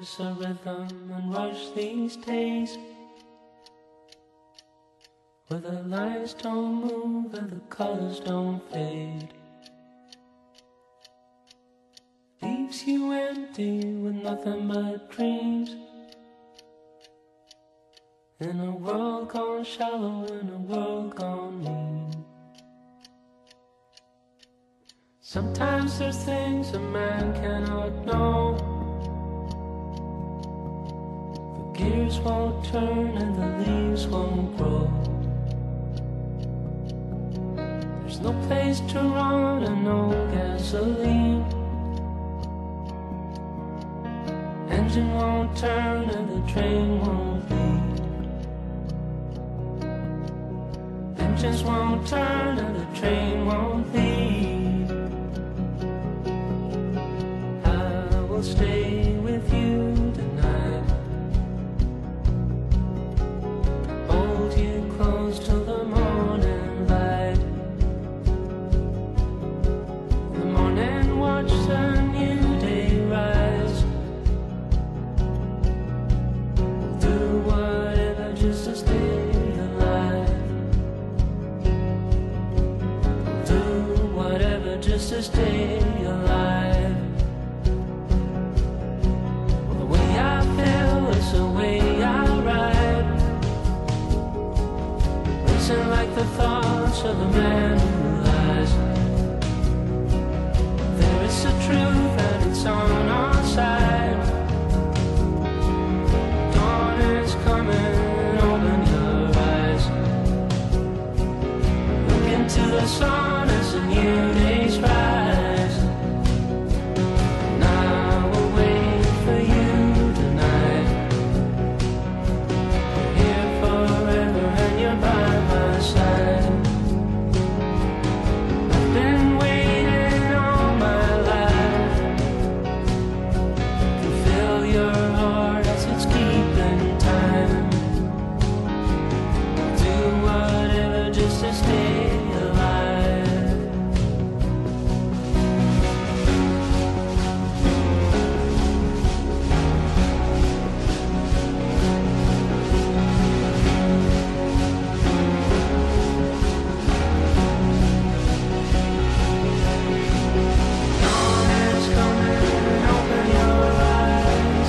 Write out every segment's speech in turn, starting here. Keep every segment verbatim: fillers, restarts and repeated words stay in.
There's a rhythm and rush these days, where the lines don't move and the colors don't fade. Leaves you empty with nothing but dreams, in a world gone shallow, in a world gone mean. Sometimes there's things a man cannot know. The gears won't turn and the leaves won't grow. There's no place to run and no gasoline. Engine won't turn and the train won't leave. Engines won't turn and the train won't leave. I will stay with you tonight, hold you close till the morning light. In the morning watch the new day rise. We'll do whatever just to stay alive. We'll do whatever just to stay alive. Well, the way I feel is the way I ride, racing like the thoughts of a man who lies. There is a truth and it's on our side. Dawn is coming, open your eyes. Look into the sun as a new day's rise. And I will wait for you tonight. You're here forever and you're by my side. I've been waiting all my life to fill your heart as it's keeping time. Do whatever just to stay alive. Dawn is coming, open your eyes.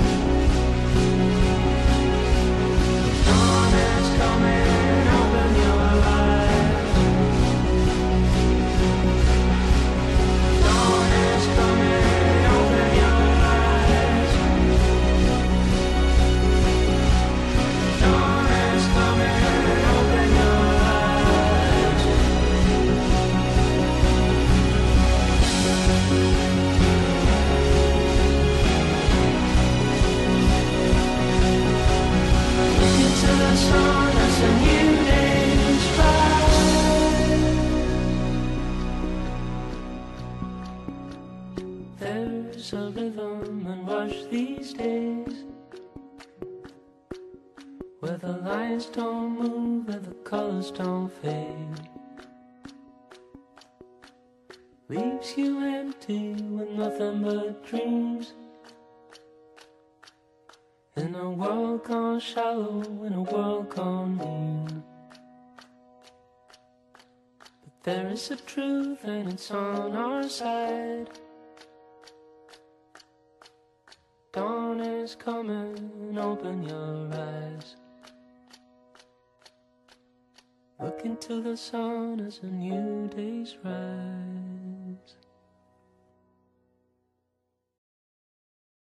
Dawn is coming, open your eyes. Dawn is coming, open your eyes. Dawn is coming, open your eyes. Look into the sun as a new day's rise. There's a rhythm and rush these days, where the lines don't move and the colors don't fade. Leaves you empty with nothing but dreams, in a world gone shallow, in a world gone mean. But there is a truth and it's on our side. Dawn is coming, open your eyes. Look into the sun as a new day's rise.